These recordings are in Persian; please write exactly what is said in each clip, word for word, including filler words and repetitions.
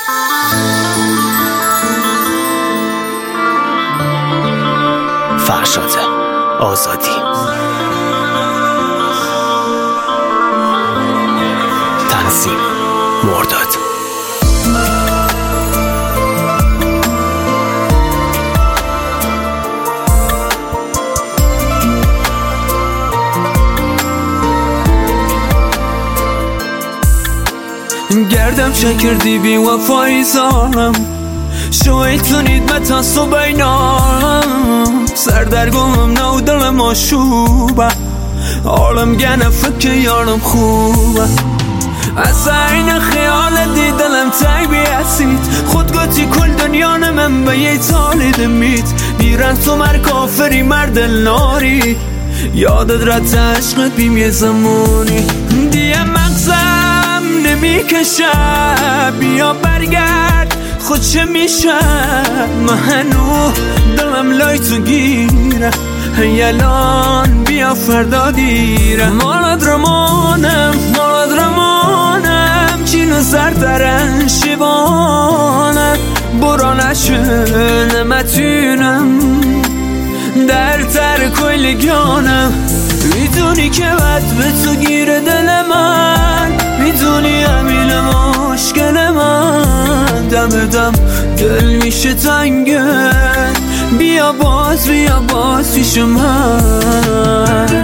فرشاد آزادی. تنظیم مرداد. گردم شکردی بی وفایی زارم شویتونید متا صبحینام سردرگمم نو دلم آشوبه عالم گنه فکر یارم خوبه از این خیال دی دلم تنگ بیاسید خود گوتی کل دنیا نمم به یه تالی دمید بیرن تو مر کافری مردل ناری یادت رد عشقت بیم یه زمانی دیه مغزم نمیکشه بیا برگرد خود چه میشه منو دلم لای تو گیره یلان بیا فردا دیره مالت رمانم مالت رمانم چینو سردرن شبانم برا نشن نمتونم در تر کل گانم میدونی که بد به تو گیره دل من میدونی امیل مشکل من دم دم دل میشه تنگه بیا باز بیا باز پیش من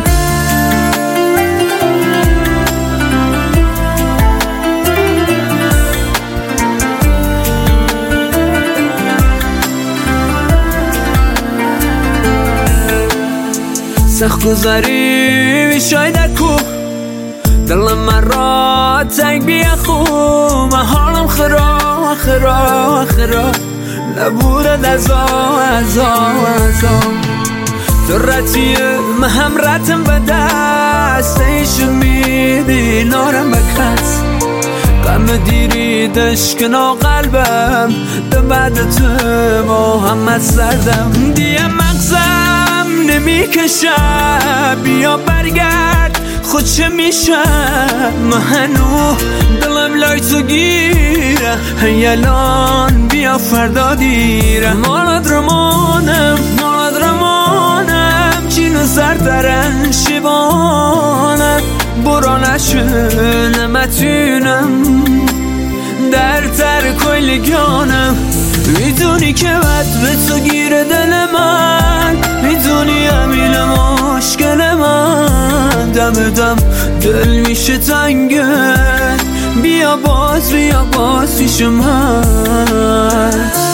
سخت گذاری میشای در کوه دلم من را تنگ بیا خوب من حالم خراب خراب خراب نبورد ازا ازا ازا تو رتیه من هم رتم به دست ایشو میدی نارم به کس غم دیری دشکنا قلبم به بعد تو محمد سردم دیه مغزم نمیکشه بیا برگرد خود چه میشه منو دلم لای تو گیره یلان بیا فردا دیره مالت رمانم مالت رمانم چینو سردرن شبانم برا نشن نمتونم در تر کل گانم میدونی که بد به تو گیره دل من میدونی امیل مشکل من دم دم دل میشه تنگه بیا باز بیا باز پیش من